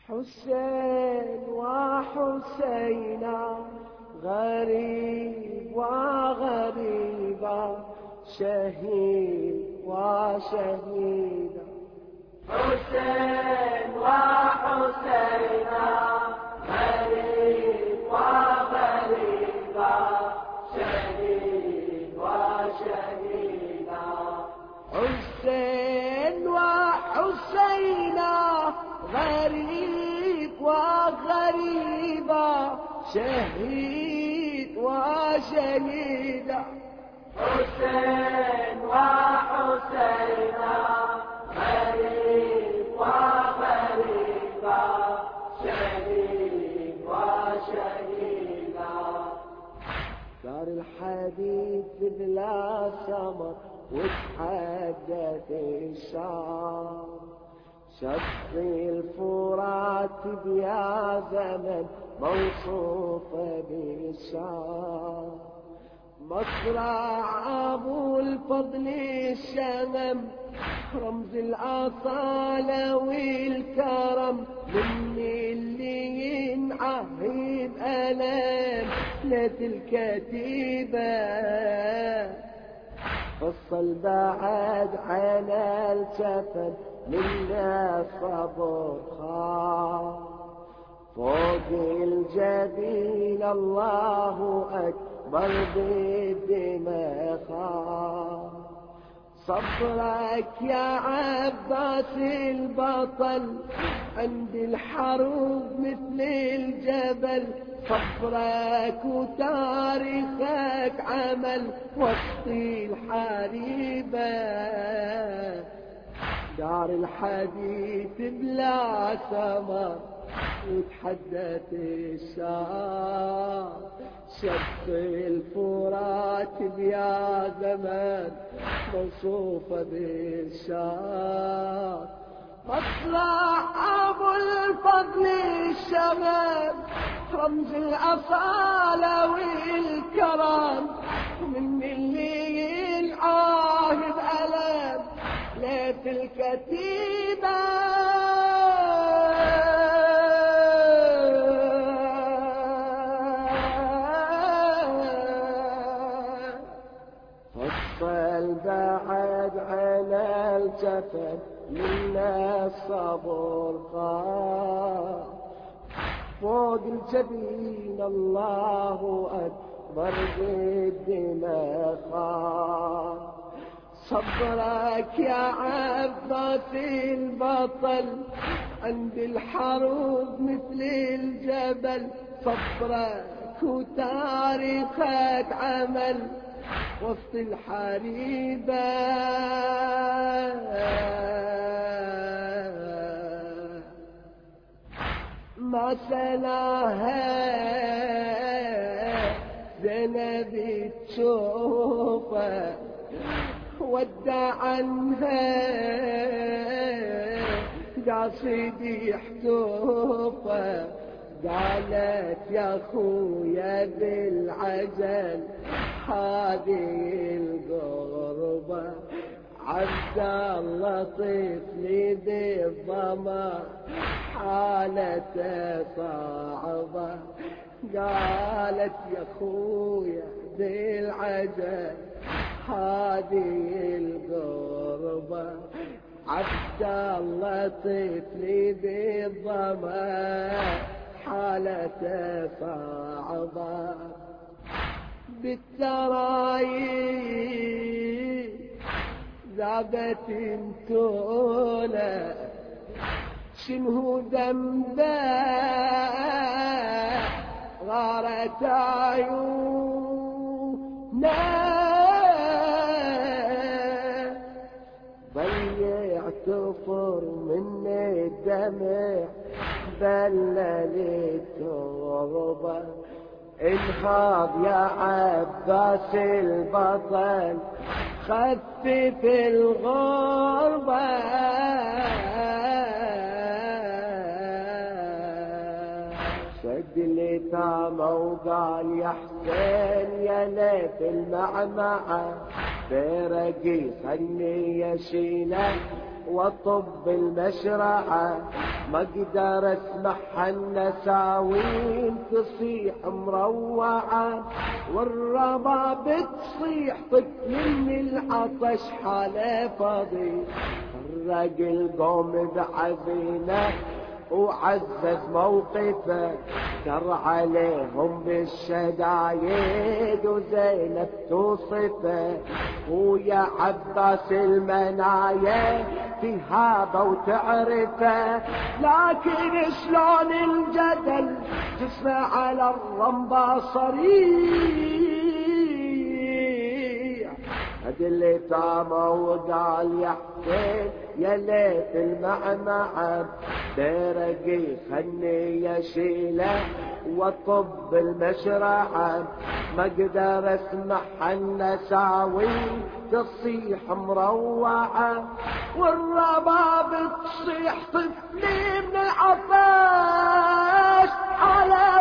حسين وحسينا غريب وغريبا شهيد وشهيدا. حسين وحسينا غريب وغريبا شهيد وشهيدا. حسين وحسينا غريب وغريبا شهيد وشهيدا. حسين وحسينا غريب وغريبا شهيد وشهيدا. صار الحديث بلا سمر وتحدث الشعر شطي الفرات بيا زمن موصوفة بالشعر. مصرع أبو الفضل الشمم رمز الأصالة والكرم من اللي ينعهد ألم ليت الكتيبة فصل بعد عنا الجفن منا صبر خاف فوق الجبين الله أكبر بالدماء خاف. صبرك يا عباس البطل عند الحروب مثل الجبل. صبرك وتاريخك عمل وسط الحريبة. دار الحديث بلا سمر وتحدث الشعر شط الفرات بيا زمان موصوفة بالشعر. مصرع أبو الفضل الشمام رمز الأصالة والكرم من اللي ينعاهد ألم ليت الكتيبة فصل بعد على الجفن منا الصبر خاف فوق الجبين الله أكبر بالدماء خاف. صبرك يا عباس البطل عند الحروب مثل الجبل. صبرك وتاريخك عمل وسط الحريبة. ما سلاها زينب تشوفه ودع عنها قاصد يحتوفه. قالت يا خويا بالعجل هذه القربة عبد الله طفلي بالظما حالته صعبة. قالت يا خويا بالعجل هذه القربة عبد الله طفلي بالظما حالته صعبة. بالترايب ذابت انتونا شنو ذنبه غارت عيونا ضيعت فر من الدمع بلل التربة. انهض يا عباس البطل خفف الغربة. شد اليتامى وقال يا حسين يا ليت المعمعة برقي خلني يشيله وطب المشرعة ما اقدر اسمعها النساوين تصيح مروعة، والرباب تصيح طفل من العطش حاله فاضي. فرق القوم بعزينه وعزز موقفه، كر عليهم بالشدايد وزينب توصفه. ويا عباس المنايا تهابه وتعرفه، لكن شلون الجدل جسمه على الرمبة صريح. هد اللي تامه وقال يا حسين يا ليت المعمعة برقي خلني يشيله وطب المشرعة. ما اقدر اسمعها النساوي تصيح مروعة، والرباب تصيح طفلي من العطش على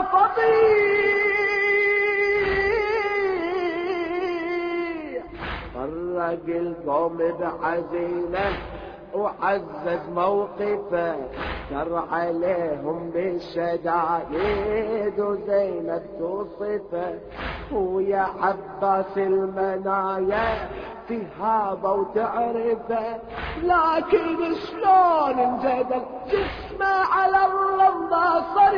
فضيح. فرق القوم بعزينه وعزز موقفه، كر عليهم بالشدايد وزينب توصفه. ويا عباس المنايا تهابه وتعرفه، لكن شلون انجدل جسمه على الرمضة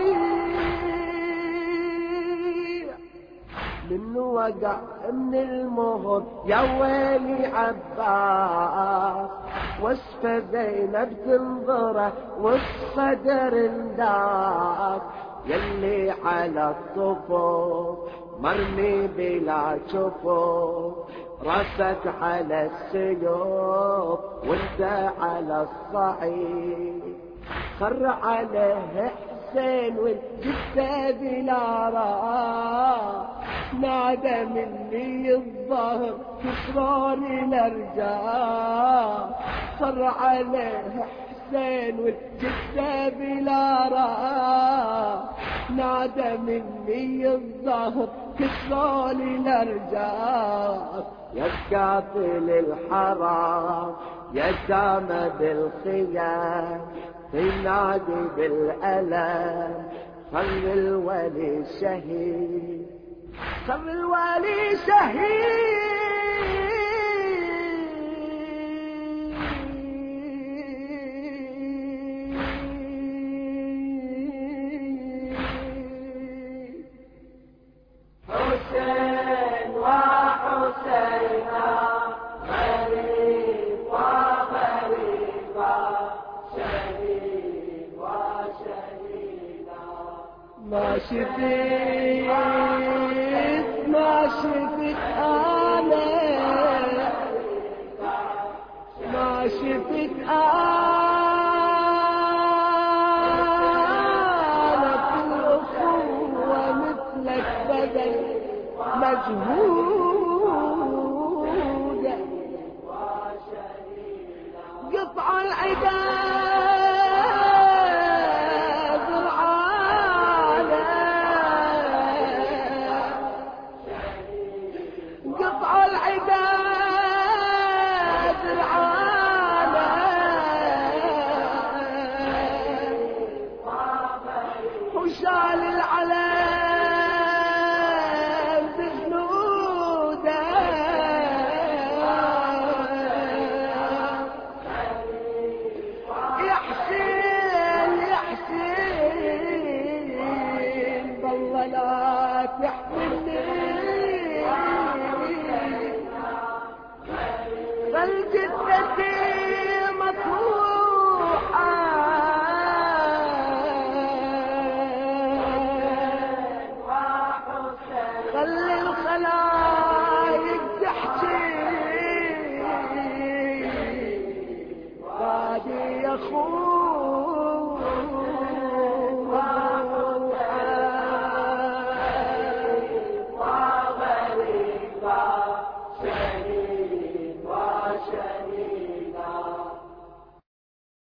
صريح. من وقع من المهر يا ويلي عباس، وصفة زينب تنظره والصدر انداس. يلي على الصفوف مرمي بلا شفوف، راسك على السيوف وانت على الصعيد. خر عليه حسين والجثة بلا راس، نادى مني الظهر كسروني الارجاء. صر عليه حسين والجثة بلا راس، نادى مني الظهر كسروني الارجاء. يا قاتل الحرام يا سامة بالخيام، تنادي بالألم خل الولي شهيد، خل الولي شهيد. حسين وحسينا غريب وغريبا، شهيد وشهيدا. ما شفت ما شفت أنا، ما شفت أنا في الأخوة مثلك بدل مجهود. قطع العداد العالم، قطع العداد العالم، وشال العلم بجنوده. يا حسين يا حسين بالله لا تحملني، بل جدتي مطروحة. خلي الخلايق تحكي، فادي يا اخوي